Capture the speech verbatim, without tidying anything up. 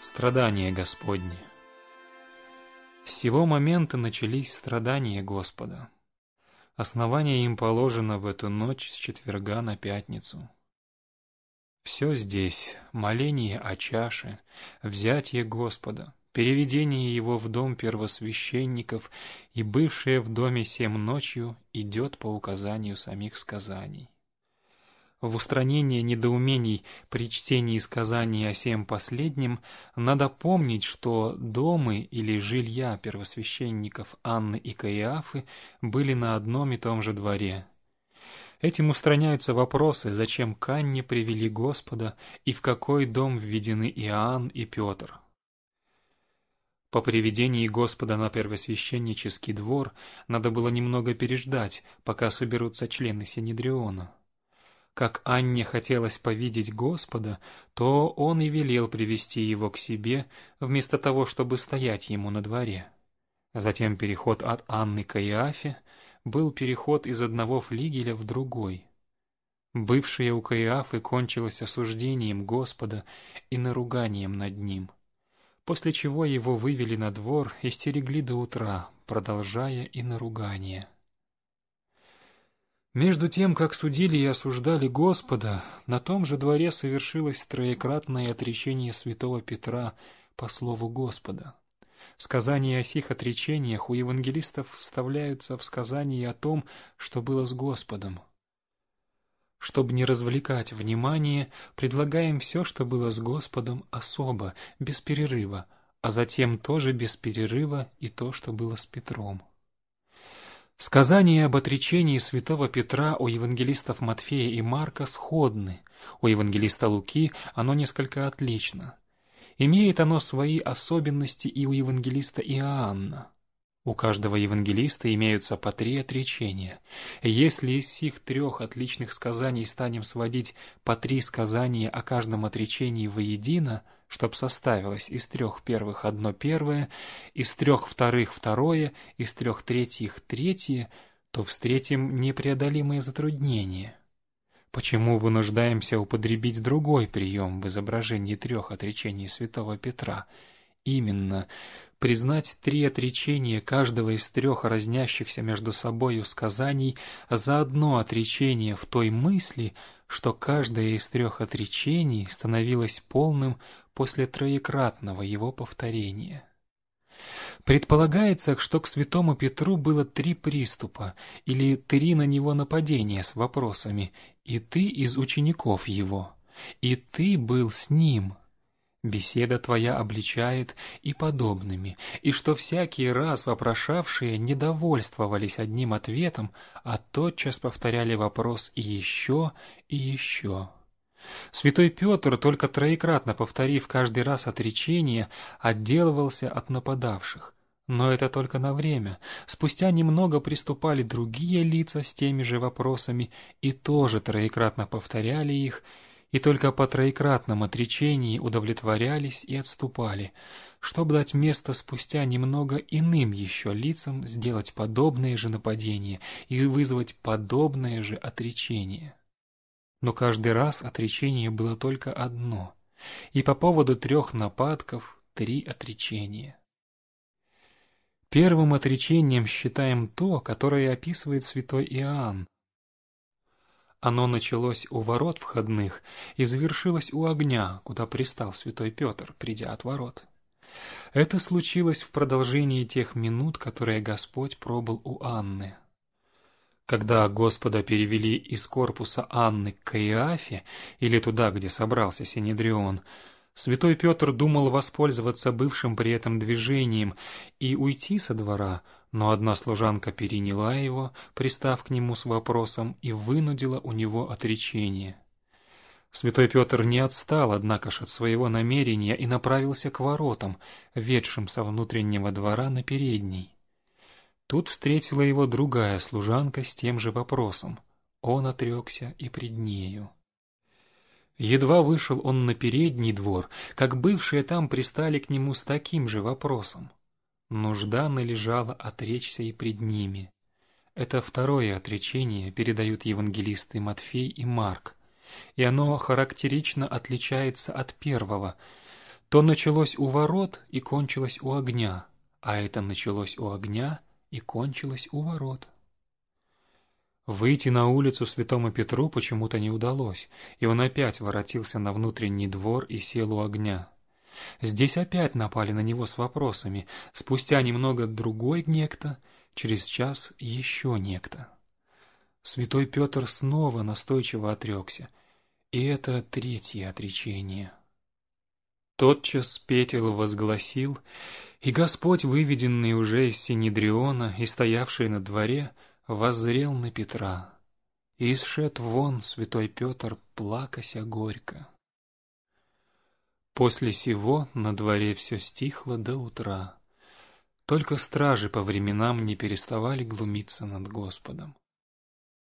Страдания Господни. С сего момента начались страдания Господа. Основание им положено в эту ночь с четверга на пятницу. Все здесь — моление о чаше, взятие Господа, переведение его в дом первосвященников и бывшее в доме сем ночью идет по указанию самих сказаний. В устранение недоумений при чтении сказаний о сем последнем надо помнить, что домы или жилья первосвященников Анны и Каиафы были на одном и том же дворе. Этим устраняются вопросы, зачем к Анне привели Господа и в какой дом введены Иоанн и Петр. По приведении Господа на первосвященнический двор надо было немного переждать, пока соберутся члены Синедриона. Как Анне хотелось повидеть Господа, то он и велел привести его к себе, вместо того, чтобы стоять ему на дворе. Затем переход от Анны к Каиафе был переход из одного флигеля в другой. Бывшее у Каиафы кончилось осуждением Господа и наруганием над ним, после чего его вывели на двор и стерегли до утра, продолжая и наругание. Между тем, как судили и осуждали Господа, на том же дворе совершилось троекратное отречение святого Петра по слову Господа. Сказания о сих отречениях у евангелистов вставляются в сказание о том, что было с Господом. Чтобы не развлекать внимание, предлагаем все, что было с Господом, особо, без перерыва, а затем тоже без перерыва и то, что было с Петром. Сказания об отречении святого Петра у евангелистов Матфея и Марка сходны, у евангелиста Луки оно несколько отлично. Имеет оно свои особенности и у евангелиста Иоанна. У каждого евангелиста имеются по три отречения. Если из сих трех отличных сказаний станем сводить по три сказания о каждом отречении воедино, чтоб составилось из трех первых одно первое, из трех вторых второе, из трех третьих третье, то встретим непреодолимые затруднения. Почему вынуждаемся употребить другой прием в изображении трех отречений святого Петра? Именно признать три отречения каждого из трех разнящихся между собою сказаний за одно отречение в той мысли, что каждое из трех отречений становилось полным после троекратного его повторения. Предполагается, что к святому Петру было три приступа или три на него нападения с вопросами «И ты из учеников его», «И ты был с ним», «Беседа твоя обличает» и подобными, и что всякий раз вопрошавшие недовольствовались одним ответом, а тотчас повторяли вопрос и еще, и еще. Святой Петр, только троекратно повторив каждый раз отречение, отделывался от нападавших. Но это только на время. Спустя немного приступали другие лица с теми же вопросами и тоже троекратно повторяли их, и только по троекратном отречении удовлетворялись и отступали, чтобы дать место спустя немного иным еще лицам сделать подобные же нападения и вызвать подобное же отречение. Но каждый раз отречение было только одно, и по поводу трех нападков три отречения. Первым отречением считаем то, которое описывает святой Иоанн. Оно началось у ворот входных и завершилось у огня, куда пристал святой Петр, придя от ворот. Это случилось в продолжении тех минут, которые Господь пробыл у Анны. Когда Господа перевели из корпуса Анны к Каиафе, или туда, где собрался Синедрион, святой Петр думал воспользоваться бывшим при этом движением и уйти со двора, но одна служанка переняла его, пристав к нему с вопросом, и вынудила у него отречение. Святой Петр не отстал, однако ж, от своего намерения и направился к воротам, ведшим со внутреннего двора на передний. Тут встретила его другая служанка с тем же вопросом. Он отрекся и пред нею. Едва вышел он на передний двор, как бывшие там пристали к нему с таким же вопросом. Нужда належала отречься и пред ними. Это второе отречение передают евангелисты Матфей и Марк, и оно характерично отличается от первого. То началось у ворот и кончилось у огня, а это началось у огня и кончилось у ворот. Выйти на улицу святому Петру почему-то не удалось, и он опять воротился на внутренний двор и сел у огня. Здесь опять напали на него с вопросами, спустя немного другой некто, через час еще некто. Святой Петр снова настойчиво отрекся, и это третье отречение. Тотчас Петел возгласил, и Господь, выведенный уже из Синедриона и стоявший на дворе, воззрел на Петра, и исшед вон святой Петр, плакася горько. После сего на дворе все стихло до утра, только стражи по временам не переставали глумиться над Господом.